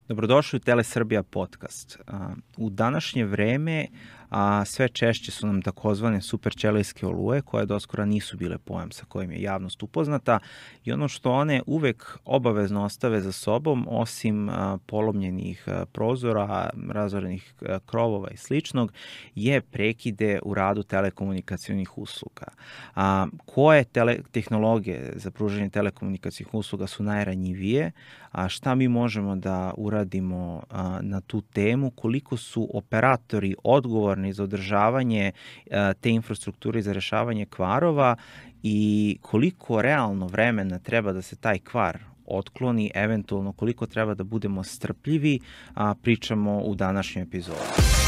Dobrodošli u Telesrbija podcast. U današnje vreme sve češće su nam takozvane superćelijske oluje, koje doskora nisu bile pojam sa kojim je javnost upoznata i ono što one uvek obavezno ostave za sobom, osim polomljenih prozora, razorenih krovova i sličnog, je prekide u radu telekomunikacionih usluga. Koje tehnologije za pružanje telekomunikacionih usluga su najranjivije, a šta mi možemo da uradimo na tu temu, koliko su operatori odgovorni za održavanje te infrastrukture i za rešavanje kvarova i koliko realno vremena treba da se taj kvar otkloni, eventualno koliko treba da budemo strpljivi, pričamo u današnjoj epizodi.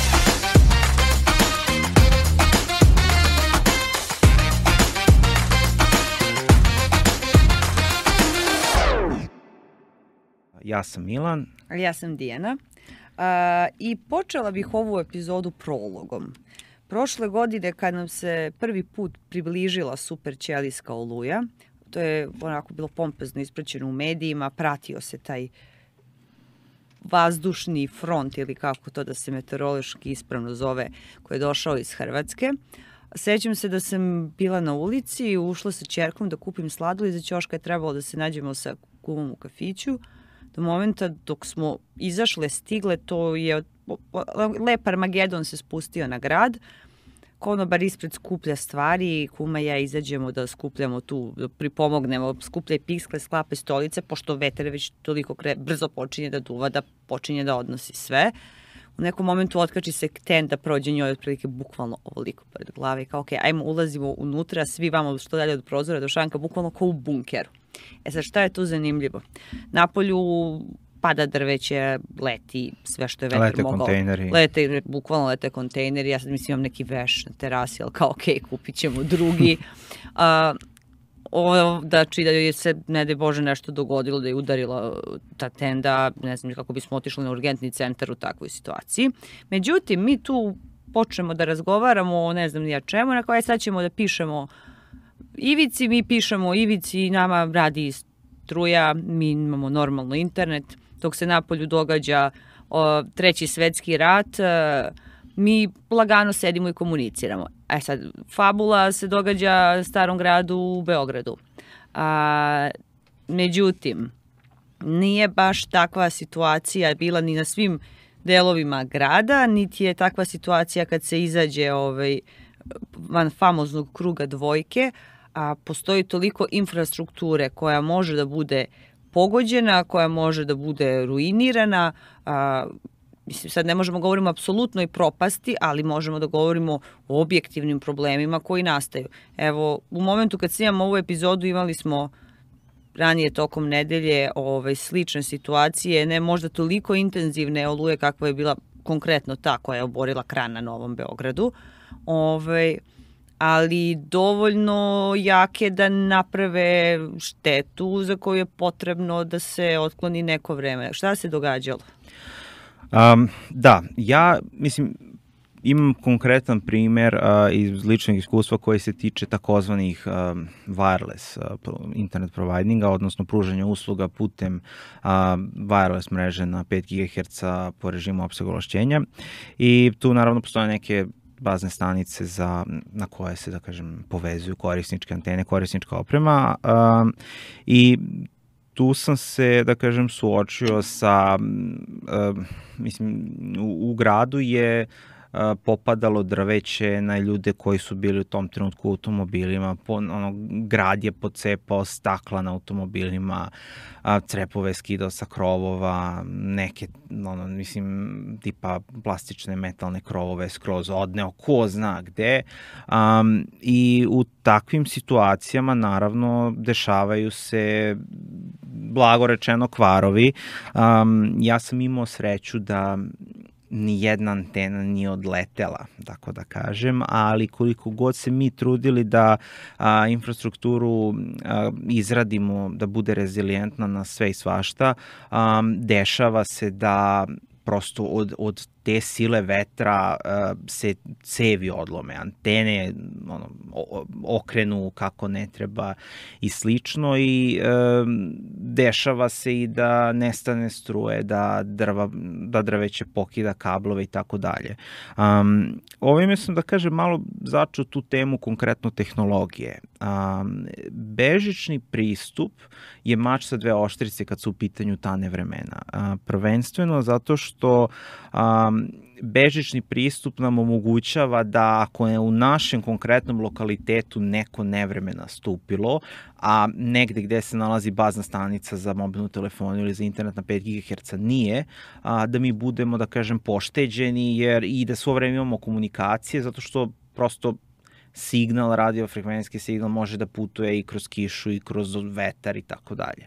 Ja sam Milan. Ja sam Dijana. I počela bih ovu epizodu prologom. Prošle godine kad nam se prvi put približila superćelijska oluja, to je onako bilo pompezno ispraćeno u medijima, pratio se taj vazdušni front ili kako to da se meteorološki ispravno zove, koji je došao iz Hrvatske. Sećam se da sam bila na ulici, ušla sa ćerkom da kupim sladoled, iza ćoška je trebalo da se nađemo sa kumom u kafiću. Do momenta dok smo izašle, stigle, to je lep Armagedon se spustio na grad. Konobar ispred skuplja stvari, kuma i ja izađemo da skupljamo tu, da pripomognemo, skupljaj piskle, sklape stolice, pošto veter već toliko brzo počinje da duva, da počinje da odnosi sve. U nekom momentu otkači se tent da prođe njoj otprilike bukvalno ovoliko pored glave. Kao, ok, ajmo, ulazimo unutra, svi vamo što dalje od prozora do šanka, bukvalno kao u bunkeru. Sad, šta je tu zanimljivo? Napolju pada drveće, leti sve što je vetar mogao. Bukvalno lete kontejneri. Ja sad mislim imam neki veš na terasi, ali kao ok, kupit ćemo drugi. Znači da je se, ne daj Bože, nešto dogodilo, da je udarila ta tenda, ne znam kako bismo otišli na urgentni centar u takvoj situaciji. Međutim, mi tu počnemo da razgovaramo o ne znam nija čemu, na koje sad ćemo da pišemo Ivici, mi pišemo Ivici, nama radi struja, mi imamo normalno internet, dok se napolju događa Treći svetski rat, mi lagano sedimo i komuniciramo. Sad, fabula se događa Starom gradu u Beogradu. Međutim, nije baš takva situacija bila ni na svim delovima grada, niti je takva situacija kad se izađe van famoznog kruga dvojke, a postoji toliko infrastrukture koja može da bude pogođena, koja može da bude ruinirana. Mislim, sad ne možemo da govorimo apsolutno i propasti, ali možemo da govorimo o objektivnim problemima koji nastaju. Evo, u momentu kad snimamo ovu epizodu imali smo ranije tokom nedelje slične situacije, ne možda toliko intenzivne oluje kakva je bila konkretno ta koja je oborila kran na Novom Beogradu, ali dovoljno jake da naprave štetu za koju je potrebno da se otkloni neko vreme. Šta se događalo? Da, ja mislim imam konkretan primer iz ličnog iskustva koji se tiče takozvanih wireless internet providinga, odnosno pružanja usluga putem wireless mreže na 5 GHz po režimu opsega ovlašćenja i tu naravno postoje neke bazne stanice na koje se, da kažem, povezuju korisničke antene, korisnička oprema i tu sam se, da kažem, suočio sa, mislim, u gradu je popadalo drveće na ljude koji su bili u tom trenutku u automobilima, grad je pocepao stakla na automobilima, crepove skidao sa krovova, neke, mislim, tipa plastične metalne krovove skroz odneo, ko zna gde. I u takvim situacijama, naravno, dešavaju se, blago rečeno, kvarovi. Ja sam imao sreću da ni jedna antena nije odletela, tako da kažem, ali koliko god se mi trudili da infrastrukturu izradimo da bude rezilijentna na sve i svašta, dešava se da prosto od te sile vetra se cevi odlome, antene okrenu kako ne treba i slično i dešava se i da nestane struje, da drveće pokida kablove i tako dalje. Ovime sam da kažem malo začeo tu temu konkretno tehnologije. Bežični pristup je mač sa dve oštrice kad su u pitanju ta nevremena. Prvenstveno zato što bežični pristup nam omogućava da ako je u našem konkretnom lokalitetu neko nevreme nastupilo, a negde gde se nalazi bazna stanica za mobilnu telefonu ili za internet na 5 GHz nije, da mi budemo, da kažem, pošteđeni jer i da svo vreme imamo komunikacije, zato što prosto signal, radiofrekvencijski signal može da putuje i kroz kišu i kroz vetar i tako dalje.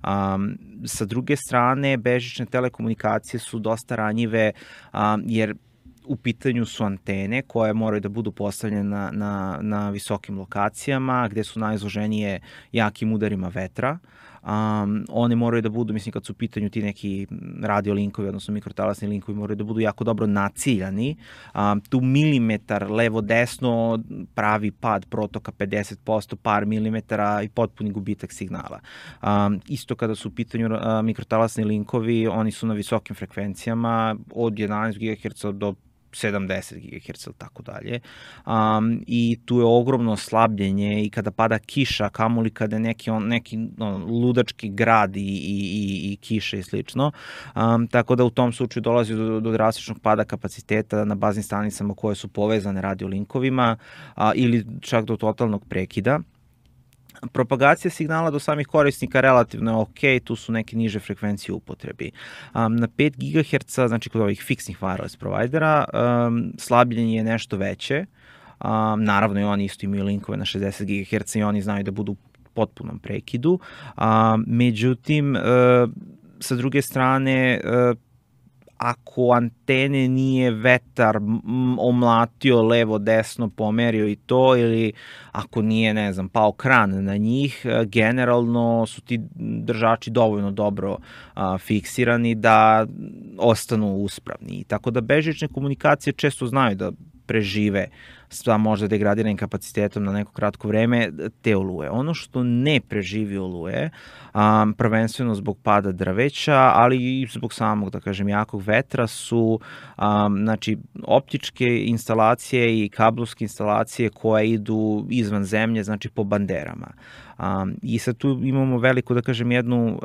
Sa druge strane, bežične telekomunikacije su dosta ranjive jer u pitanju su antene koje moraju da budu postavljene na visokim lokacijama gde su najizloženije jakim udarima vetra. One moraju da budu, mislim kad su u pitanju ti neki radio linkovi, odnosno mikrotalasni linkovi, moraju da budu jako dobro naciljani. Tu milimetar levo-desno pravi pad protoka 50%, par milimetara i potpuni gubitak signala. Isto kada su u pitanju mikrotalasni linkovi, oni su na visokim frekvencijama od 11 GHz do 70 GHz, tako dalje. I tu je ogromno slabljenje i kada pada kiša, kamoli kada je neki ludački grad i kiša i slično. Tako da u tom slučaju dolazi do drastičnog pada kapaciteta na baznim stanicama koje su povezane radiolinkovima ili čak do totalnog prekida. Propagacija signala do samih korisnika relativno je ok, tu su neke niže frekvencije u upotrebi. Na 5 GHz, znači kod ovih fiksnih wireless provajdera, slabljenje je nešto veće. Naravno i oni isto imaju linkove na 60 GHz i oni znaju da budu u potpunom prekidu. Međutim, sa druge strane, ako antene nije vetar omlatio levo, desno, pomerio i to, ili ako nije, ne znam, pao kran na njih, generalno su ti držači dovoljno dobro fiksirani da ostanu uspravni. Tako da bežične komunikacije često znaju da prežive sa možda degradiranim kapacitetom na neko kratko vreme te oluje. Ono što ne preživi oluje, prvenstveno zbog pada drveća, ali i zbog samog, da kažem, jakog vetra su znači, optičke instalacije i kablovske instalacije koje idu izvan zemlje, znači po banderama. I sad tu imamo veliku, da kažem, jednu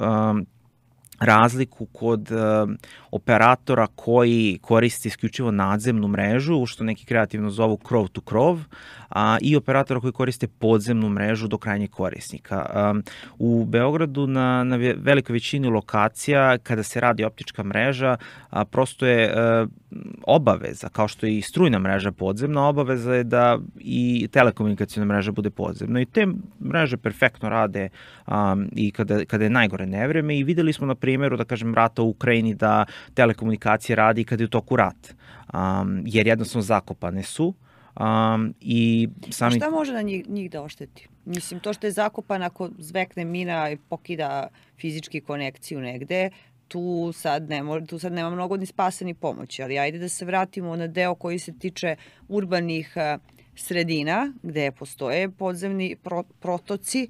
razliku kod operatora koji koriste isključivo nadzemnu mrežu, što neki kreativno zovu krov to krov, i operatora koji koriste podzemnu mrežu do krajnjeg korisnika. U Beogradu na velikoj većini lokacija, kada se radi optička mreža, prosto je obaveza, kao što je i strujna mreža podzemna, obaveza je da i telekomunikacijna mreža bude podzemna. I te mreže perfektno rade i kada je najgore nevreme i videli smo na primjeru, da kažem, rata u Ukrajini da telekomunikacije radi i kada je u toku rat, jer jednostavno zakopane su. I sami... Šta može na njih da ošteti? Mislim, to što je zakopan, ako zvekne mina i pokida fizički konekciju negde, tu sad nema mnogo ni spasa ni pomoći, ali ajde da se vratimo na deo koji se tiče urbanih sredina, gde postoje podzemni protoci.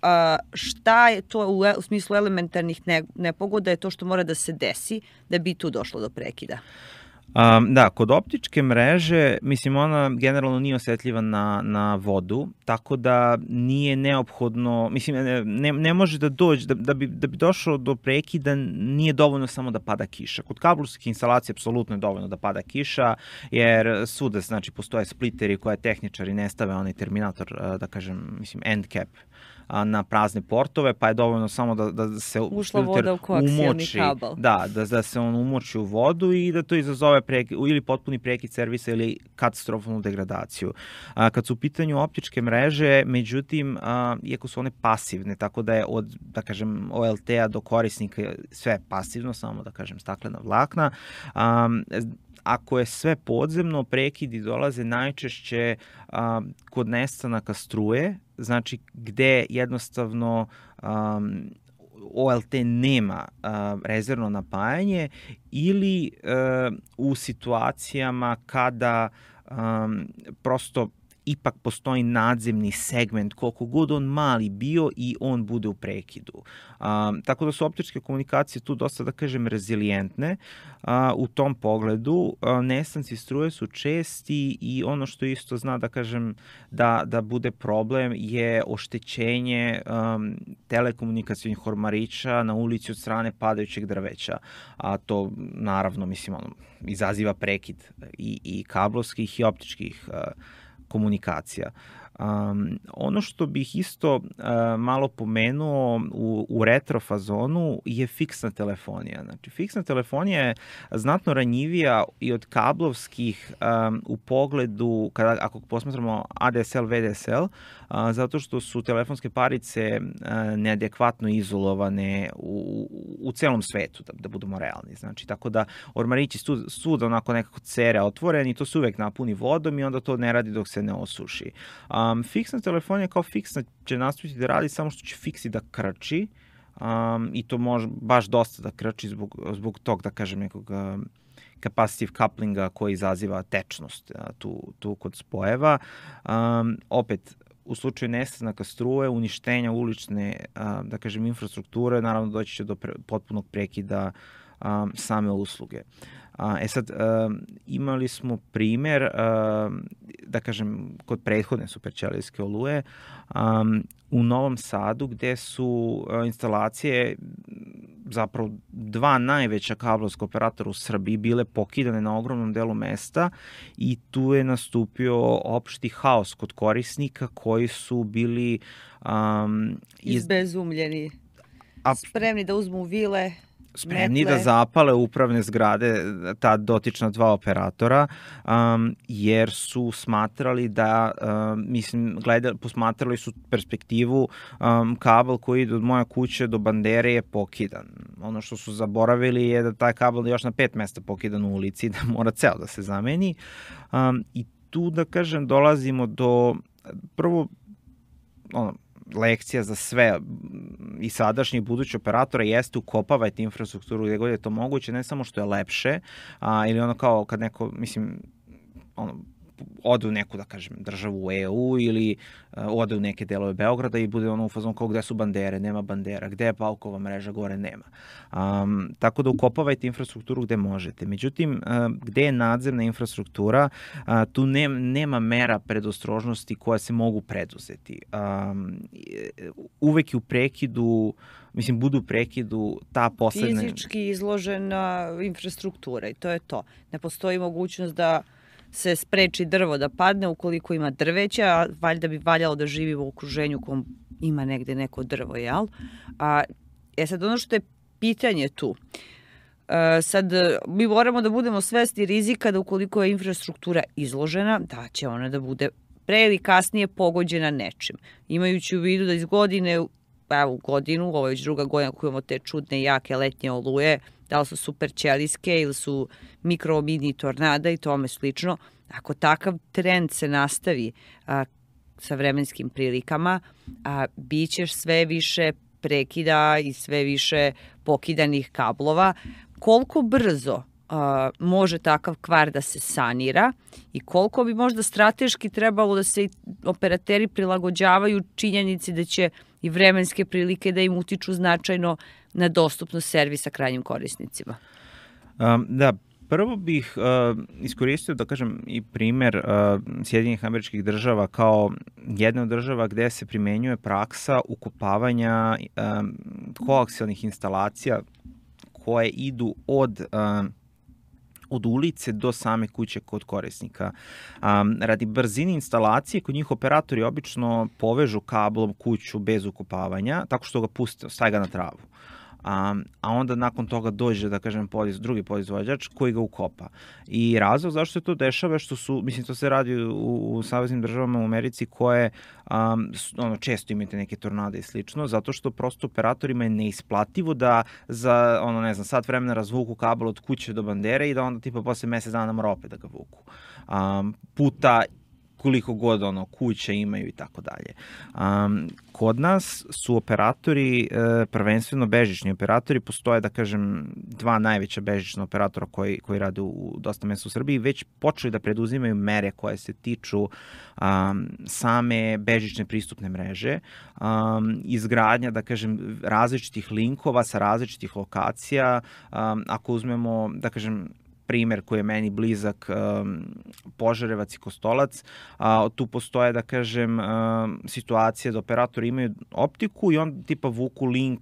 Šta je to u smislu elementarnih nepogoda je to što mora da se desi da bi tu došlo do prekida? Da, kod optičke mreže, mislim, ona generalno nije osetljiva na vodu, tako da nije neophodno, mislim, ne može da dođe, da bi došlo do prekida, nije dovoljno samo da pada kiša. Kod kablovskih instalacija apsolutno je dovoljno da pada kiša, jer svuda, znači, postoje spliteri koje tehničari ne stave onaj terminator, da kažem, mislim, end cap na prazne portove, pa je dovoljno samo da se ušla voda u koaksijalni kabel. Da se on umoči u vodu i da to izazove ili potpuni prekid servisa ili katastrofalnu degradaciju. Kad su u pitanju optičke mreže, međutim, iako su one pasivne, tako da je od, da kažem, OLT-a do korisnika sve pasivno, samo da kažem staklena vlakna, ako je sve podzemno, prekidi dolaze najčešće kod nestanaka struje, znači gde jednostavno OLT nema rezervno napajanje ili u situacijama kada prosto ipak postoji nadzemni segment, koliko god on mali bio i on bude u prekidu. Tako da su optičke komunikacije tu dosta, da kažem, rezilijentne u tom pogledu. Nestanci struje su česti i ono što isto zna, da kažem, da bude problem je oštećenje telekomunikacijnih ormarića na ulici od strane padajućeg drveća. A to, naravno, mislim, izaziva prekid i kablovskih i optičkih komunikacija. Ono što bih isto malo pomenuo u retro fazonu je fiksna telefonija. Znači, fiksna telefonija je znatno ranjivija i od kablovskih u pogledu, ako posmatramo ADSL, VDSL, zato što su telefonske parice neadekvatno izolovane u celom svetu, da budemo realni. Znači, tako da ormarići svuda onako nekako cere otvoreni, to se uvek napuni vodom i onda to ne radi dok se ne osuši. Fiksna telefonija kao fiksna će nastaviti da radi, samo što će fiksi da krči i to može baš dosta da krči zbog tog, da kažem, nekog capacitive couplinga koji izaziva tečnost tu kod spojeva. Opet, u slučaju nestanaka struje, uništenja ulične, da kažem, infrastrukture, naravno doći će do potpunog prekida same usluge. Sad, imali smo primer, da kažem, kod prethodne superćelijske oluje u Novom Sadu, gde su instalacije zapravo dva najveća kablovska operatora u Srbiji bile pokidane na ogromnom delu mesta i tu je nastupio opšti haos kod korisnika koji su bili izbezumljeni, spremni da uzmu vile, spremni da zapale upravne zgrade ta dotična dva operatora, jer su smatrali da, posmatrali su perspektivu, kabel koji ide od moje kuće do bandere je pokidan. Ono što su zaboravili je da taj kabel još na 5 mesta pokidan u ulici, da mora ceo da se zameni. I tu, da kažem, dolazimo do prvo lekcija za sve i sadašnji i budući operatora jeste ukopavajte infrastrukturu gde god je to moguće, ne samo što je lepše, ili ono kao kad neko, mislim, ode u neku, da kažem, državu u EU ili ode u neke delove Beograda i bude ono u fazonu kao gde su bandere, nema bandera, gde je Paukova mreža, gore nema. Tako da ukopavajte infrastrukturu gde možete. Međutim, gde je nadzemna infrastruktura, tu nema mera predostrožnosti koja se mogu preduzeti. Uvek je u prekidu, mislim, budu u prekidu ta posledna... Fizički izložena infrastruktura i to je to. Ne postoji mogućnost da se spreči drvo da padne ukoliko ima drveća, a valjda bi valjalo da živi u okruženju kom ima negde neko drvo, jel? Sad ono što je pitanje tu, sad mi moramo da budemo svesni rizika da ukoliko je infrastruktura izložena, da će ona da bude pre ili kasnije pogođena nečim. Imajući u vidu da iz godine u godinu, ovo je već druga godina koju imamo te čudne jake letnje oluje, da li su superćelijske ili su mikro mini tornada i tome slično. Ako takav trend se nastavi sa vremenskim prilikama, bit će sve više prekida i sve više pokidanih kablova. Koliko brzo može takav kvar da se sanira i koliko bi možda strateški trebalo da se operateri prilagođavaju činjenici da će i vremenske prilike da im utiču značajno na dostupnost servisa krajnjim korisnicima? Da, prvo bih iskoristio, da kažem, i primer Sjedinjenih Američkih Država kao jedna od država gde se primenjuje praksa ukopavanja koaksijalnih instalacija koje idu od ulice do same kuće kod korisnika. Radi brzine instalacije, kod njih operatori obično povežu kablom kuću bez ukopavanja, tako što ga puste, staje ga na travu. A onda nakon toga dođe, da kažem, drugi podizvođač koji ga ukopa. I razlog zašto se to dešava što su, mislim, to se radi u saveznim državama u Americi koje često imate neke tornade i slično, zato što prosto operatorima je neisplativo da za, sat vremena razvuku kabel od kuće do bandere i da onda tipa posle mesec dana mora opet da ga vuku. Puta koliko god kuća imaju i tako dalje. Kod nas su operatori, prvenstveno bežični operatori, postoje, da kažem, dva najveća bežična operatora koji rade u dosta mesta u Srbiji, već počeli da preduzimaju mere koje se tiču same bežične pristupne mreže, izgradnja, da kažem, različitih linkova sa različitih lokacija. Ako uzmemo, da kažem, primer koji je meni blizak, Požarevac i Kostolac, tu postoje, da kažem, situacije da operatori imaju optiku i onda tipa vuku link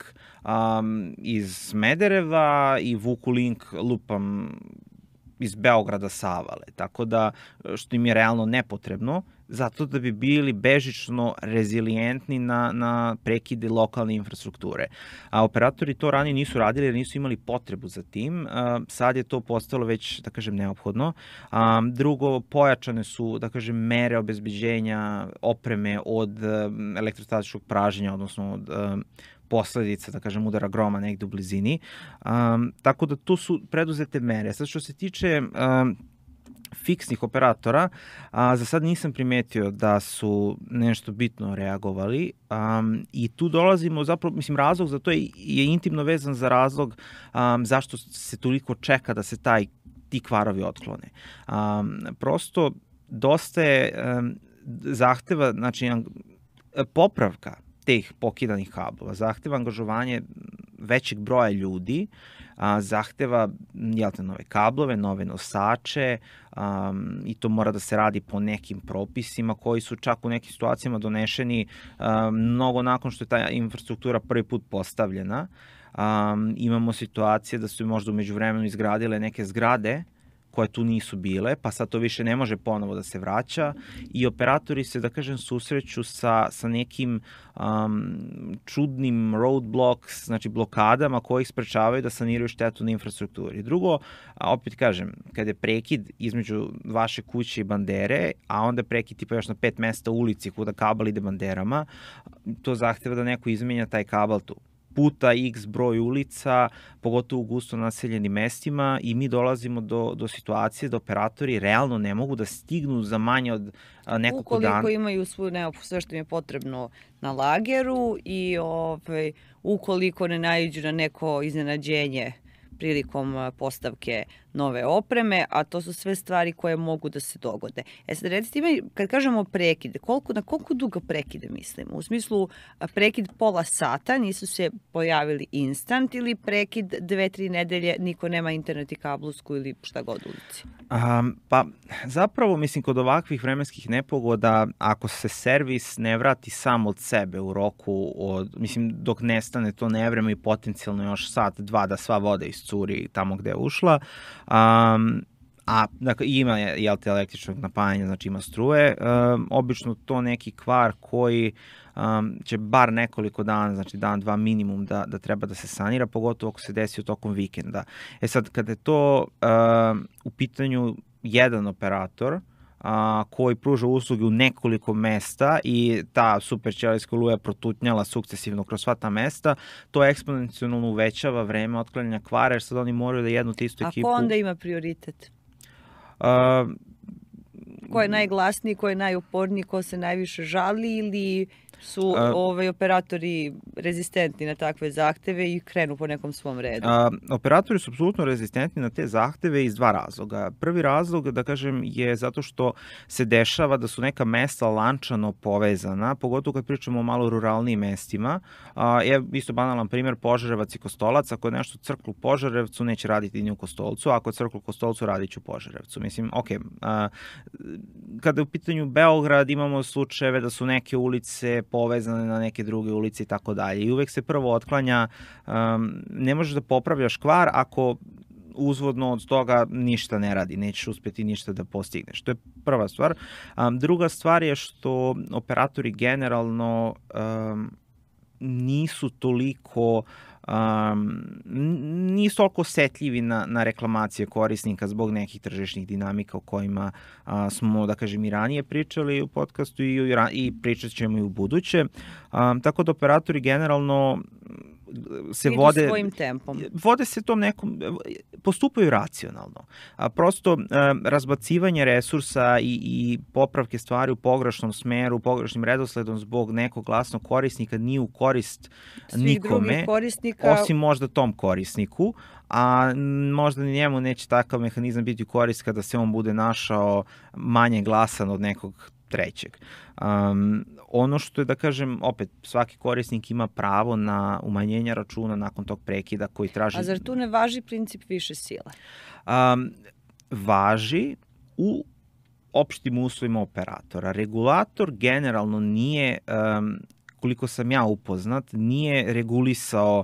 iz Smedereva i vuku link, lupam, iz Beograda sa Avale, tako da, što im je realno nepotrebno, zato da bi bili bežično rezilijentni na prekide lokalne infrastrukture. A operatori to ranije nisu radili jer nisu imali potrebu za tim. Sad je to postalo već, da kažem, neophodno. Drugo, pojačane su, da kažem, mere obezbeđenja opreme od elektrostatičkog praženja, odnosno od posledica, da kažem, udara groma negde u blizini. Tako da tu su preduzete mere. Sad što se tiče fiksnih operatora, za sad nisam primetio da su nešto bitno reagovali i tu dolazimo, zapravo, mislim, razlog za to je intimno vezan za razlog zašto se toliko čeka da se ti kvarovi otklone. Prosto, dosta je zahteva, znači, popravka teh pokidanih kablova, zahteva angažovanje većeg broja ljudi, zahteva nove kablove, nove nosače i to mora da se radi po nekim propisima koji su čak u nekim situacijama donešeni mnogo nakon što je ta infrastruktura prvi put postavljena. Imamo situacije da su možda umeđu vremenu izgradile neke zgrade koje tu nisu bile, pa sad to više ne može ponovo da se vraća i operatori se, da kažem, susreću sa nekim čudnim roadblocks, znači blokadama koji ih sprečavaju da saniraju štetu na infrastrukturi. Drugo, opet kažem, kada je prekid između vaše kuće i bandere, a onda prekid tipa još na 5 mesta u ulici kuda kabel ide banderama, to zahteva da neko izmenja taj kabel tu puta x broj ulica, pogotovo u gusto naseljenim mestima i mi dolazimo do situacije da operatori realno ne mogu da stignu za manje od nekog dana. Ukoliko imaju sve što im je potrebno na lageru i ukoliko ne naiđu na neko iznenađenje prilikom postavke nove opreme, a to su sve stvari koje mogu da se dogode. Sad recite, kad kažemo prekide, na koliko dugo prekide mislimo? U smislu prekid pola sata, nisu se pojavili instant ili prekid 2-3 nedelje, niko nema internet i kablovsku ili šta god u ulici? Pa zapravo, mislim, kod ovakvih vremenskih nepogoda, ako se servis ne vrati sam od sebe u roku, mislim, dok nestane to nevreme i potencijalno još sat, dva da sva voda iscuri tamo gde je ušla, dakle, ima električnog napajanja, znači ima struje, obično to neki kvar koji će bar nekoliko dana, znači dan, dva minimum da treba da se sanira, pogotovo ako se desi u tokom vikenda. Sad, kada je to u pitanju jedan operator koji pruža usluge u nekoliko mesta i ta super ćelijska oluja je protutnjala sukcesivno kroz sva ta mesta, to eksponencijalno uvećava vreme otklanjanja kvara, jer sad oni moraju da jednu te istu ekipu... A ko onda ima prioritet? Ko je najglasniji, ko je najuporniji, ko se najviše žali ili su operatori rezistentni na takve zahteve i krenu po nekom svom redu? Operatori su apsolutno rezistentni na te zahteve iz dva razloga. Prvi razlog, da kažem, je zato što se dešava da su neka mesta lančano povezana, pogotovo kad pričamo o malo ruralnijim mestima. Isto banalan primjer, Požarevac i Kostolac. Ako je nešto crklo u Požarevcu, neće raditi ni u Kostolcu, a ako je crklo u Kostolcu, radit će u Požarevcu. Mislim, kada je u pitanju Beograd, imamo slučajeve da su neke ulice povezane na neke druge ulice i tako dalje. I uvek se prvo otklanja, ne možeš da popravljaš kvar ako uzvodno od toga ništa ne radi, nećeš uspeti ništa da postigneš. To je prva stvar. Druga stvar je što operatori generalno nisu toliko osetljivi na reklamacije korisnika zbog nekih tržišnih dinamika o kojima smo, da kažem, i ranije pričali u podcastu i pričat ćemo i u buduće. Tako da operatori generalno se idu vode svojim tempom. Vode se tom nekom, postupaju racionalno. Prosto razbacivanje resursa i popravke stvari u pogrešnom smeru, pogrešnim redosledom zbog nekog glasnog korisnika nije u korist nikome, osim možda tom korisniku, a možda ni njemu neće takav mehanizam biti u korist kada se on bude našao manje glasan od nekog trećeg. Ono što je, da kažem, opet, svaki korisnik ima pravo na umanjenje računa nakon tog prekida koji traži... A zar tu ne važi princip više sile? Važi u opštim uslovima operatora. Regulator generalno nije... koliko sam ja upoznat, nije regulisao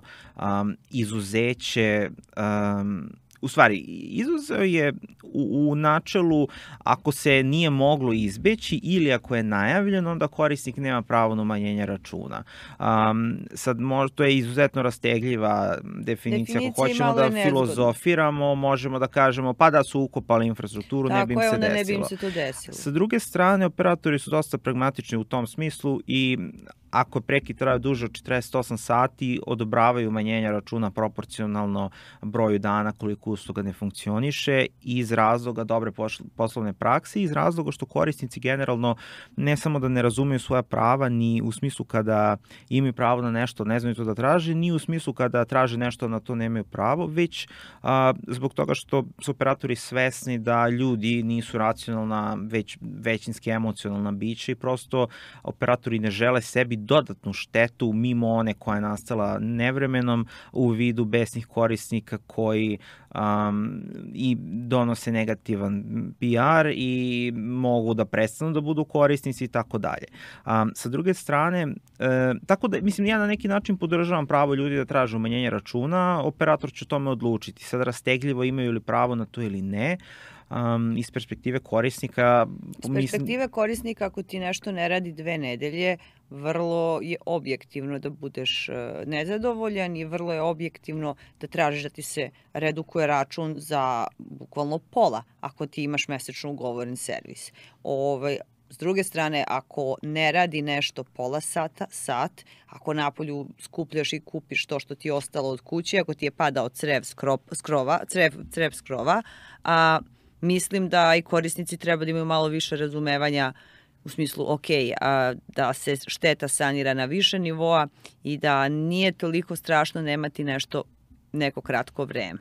izuzeće, u stvari, izuzeo je u načelu ako se nije moglo izbeći ili ako je najavljeno, onda korisnik nema pravo na umanjenje računa. Sad, to je izuzetno rastegljiva definicija. Ako hoćemo da filozofiramo, možemo da kažemo pa da su ukopali infrastrukturu, ne bi im se desilo. Ne bi im se to desilo. Sa druge strane, operatori su dosta pragmatični u tom smislu i ako prekid traje duže od 48 sati, odobravaju umanjenja računa proporcionalno broju dana koliko usluga ne funkcioniše, iz razloga dobre poslovne prakse, iz razloga što korisnici generalno ne samo da ne razumeju svoja prava, ni u smislu kada imaju pravo na nešto, ne znaju to da traže, ni u smislu kada traže nešto na to nemaju pravo, već zbog toga što su operatori svesni da ljudi nisu racionalna, već većinski emocionalna bića i prosto operatori ne žele sebi dodatnu štetu mimo one koja je nastala nevremenom u vidu besnih korisnika koji i donose negativan PR i mogu da prestanu da budu korisnici i tako dalje. Sa druge strane, tako da, mislim, ja na neki način podržavam pravo ljudi da traže umanjenje računa, operator će o tome odlučiti. Sad rastegljivo imaju li pravo na to ili ne, iz perspektive korisnika... Iz perspektive korisnika, ako ti nešto ne radi 2 nedelje, vrlo je objektivno da budeš nezadovoljan i vrlo je objektivno da tražiš da ti se redukuje račun za bukvalno pola ako ti imaš mesečno ugovoren servis. S druge strane, ako ne radi nešto pola sata, sat, ako napolju skupljaš i kupiš to što ti je ostalo od kuće, ako ti je padao crev skrova, mislim da i korisnici treba da imaju malo više razumevanja u smislu, da se šteta sanira na više nivoa i da nije toliko strašno nemati neko kratko vreme.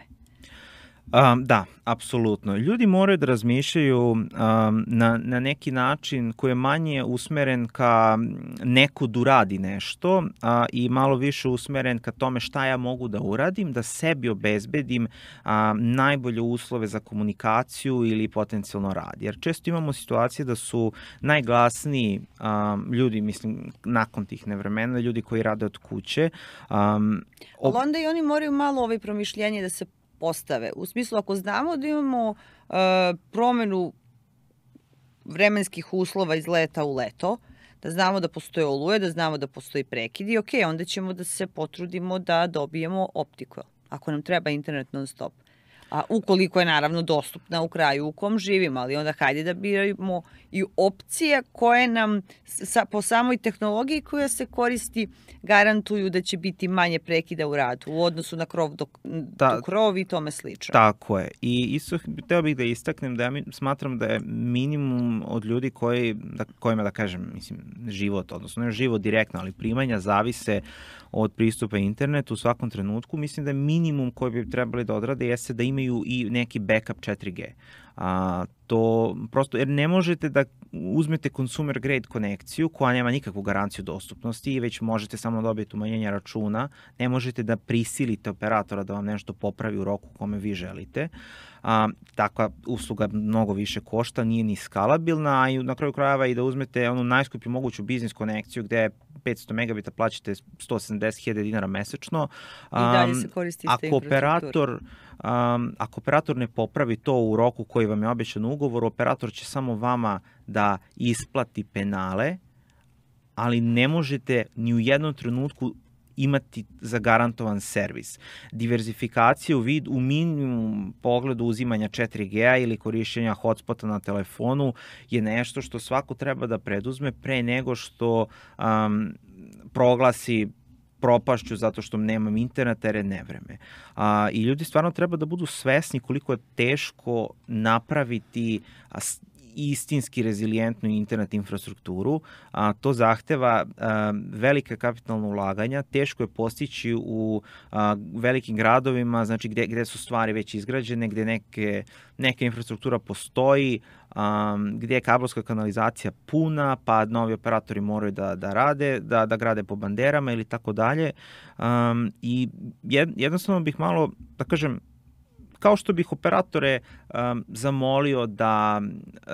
Da, apsolutno. Ljudi moraju da razmišljaju na neki način koji je manje usmeren ka neko da uradi nešto i malo više usmeren ka tome šta ja mogu da uradim, da sebi obezbedim najbolje uslove za komunikaciju ili potencijalno rad. Jer često imamo situacije da su najglasniji ljudi, mislim, nakon tih nevremena, ljudi koji rade od kuće. Ali onda i oni moraju malo promišljenje da se postave. U smislu, ako znamo da imamo promenu vremenskih uslova iz leta u leto, da znamo da postoje oluje, da znamo da postoji prekidi, onda ćemo da se potrudimo da dobijemo optiku. Ako nam treba internet non stop. A ukoliko je naravno dostupna u kraju u kom živimo, ali onda hajde da biramo i opcije koje nam po samoj tehnologiji koja se koristi garantuju da će biti manje prekida u radu u odnosu na krov do krov i tome slično. Tako je. I isto hteo bih da istaknem da ja smatram da je minimum od ljudi kojima, da kažem, mislim, život, odnosno ne život direktno, ali primanja zavise od pristupa internetu u svakom trenutku. Mislim da je minimum koji bi trebali da odrade jeste da imaju i neki backup 4G. To prosto, jer ne možete da uzmete consumer grade konekciju koja nema nikakvu garanciju dostupnosti i već možete samo dobiti umanjenje računa, ne možete da prisilite operatora da vam nešto popravi u roku kome vi želite. Takva usluga mnogo više košta, nije ni skalabilna, a i na kraju krajeva i da uzmete onu najskuplju moguću biznis konekciju gde 500 megabita plaćate 170.000 dinara mesečno. I dalje se koristi iste infrastrukture. Ako operator ne popravi to u roku koji vam je obećan u ugovoru, operator će samo vama da isplati penale, ali ne možete ni u jednom trenutku imati zagarantovan servis. Diverzifikacija u minimum pogledu uzimanja 4G-a ili korišćenja hotspota na telefonu je nešto što svako treba da preduzme pre nego što proglasi propašću zato što nemam interneta jer je nevreme. I ljudi stvarno treba da budu svesni koliko je teško napraviti istinski rezilijentnu internet infrastrukturu. To zahteva velike kapitalne ulaganja, teško je postići u velikim gradovima, znači gde su stvari već izgrađene, gde neka infrastruktura postoji, gde je kabelska kanalizacija puna, pa novi operatori moraju da rade, da grade po banderama ili tako dalje. I jednostavno bih malo, da kažem, kao što bih operatore zamolio da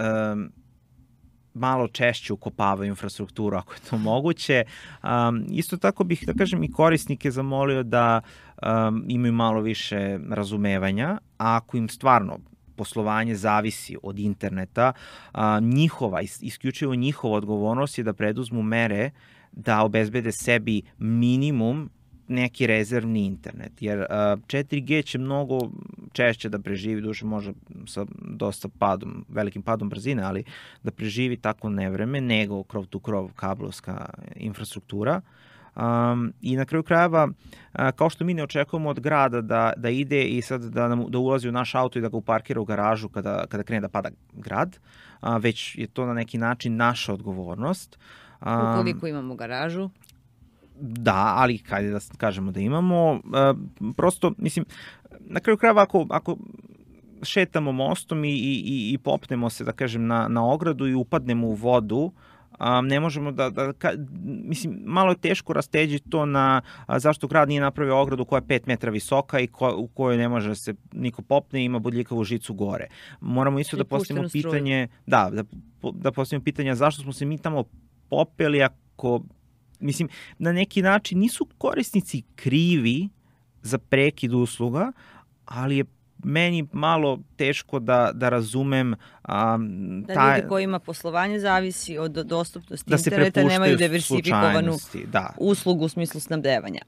malo češće ukopavaju infrastrukturu ako je to moguće. Isto tako bih, da kažem, i korisnike zamolio da imaju malo više razumevanja, a ako im stvarno poslovanje zavisi od interneta, isključivo njihova odgovornost je da preduzmu mere da obezbede sebi minimum neki rezervni internet, jer 4G će mnogo češće da preživi, duše možda sa dosta velikim padom brzine, ali da preživi tako nevreme nego krov tu krov kablovska infrastruktura. I na kraju krajeva, kao što mi ne očekujemo od grada da ide i sad da ulazi u naš auto i da ga uparkira u garažu kada krene da pada grad, već je to na neki način naša odgovornost. Ukoliko imamo garažu? Da, ali kada da kažemo da imamo, prosto, mislim, na kraju krajeva ako šetamo mostom i popnemo se, da kažem, na ogradu i upadnemo u vodu, ne možemo mislim, malo je teško rasteđiti to na zašto grad nije napravio ogradu koja je 5 metara visoka i u kojoj ne može se niko popne i ima bodljikavu žicu gore. Moramo isto da postavimo pitanje, da postavimo pitanje zašto smo se mi tamo popeli ako, mislim, na neki način nisu korisnici krivi za prekid usluga, ali je meni malo teško da razumem da ljudi kojima poslovanje zavisi od dostupnosti interneta nemaju diversifikovanu uslugu u smislu snabdevanja.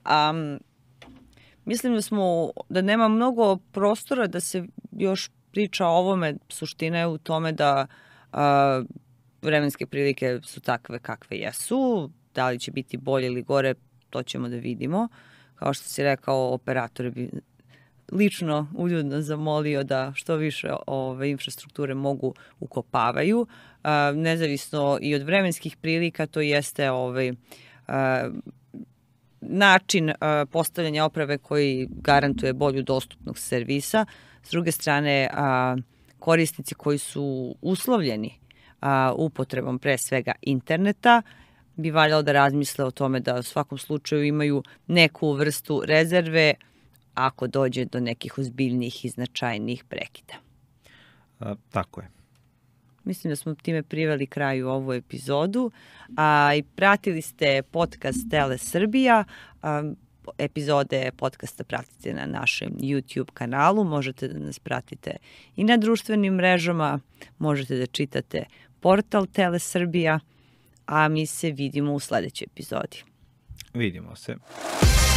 Mislim da nema mnogo prostora da se još priča o ovome. Suština je u tome da vremenske prilike su takve kakve jesu. Da li će biti bolje ili gore, to ćemo da vidimo. Kao što si rekao, operatori bi lično uljudno zamolio da što više infrastrukture mogu ukopavaju. Nezavisno i od vremenskih prilika, to jeste način postavljanja oprave koji garantuje bolju dostupnost servisa. S druge strane, korisnici koji su uslovljeni upotrebom pre svega interneta bi valjalo da razmisle o tome da u svakom slučaju imaju neku vrstu rezerve ako dođe do nekih ozbiljnijih i značajnijih prekida. Tako je. Mislim da smo time priveli kraju ovu epizodu. I pratili ste podcast Tele Srbija. Epizode podcasta pratite na našem YouTube kanalu. Možete da nas pratite i na društvenim mrežama. Možete da čitate portal Tele Srbija. A mi se vidimo u sledećoj epizodi. Vidimo se.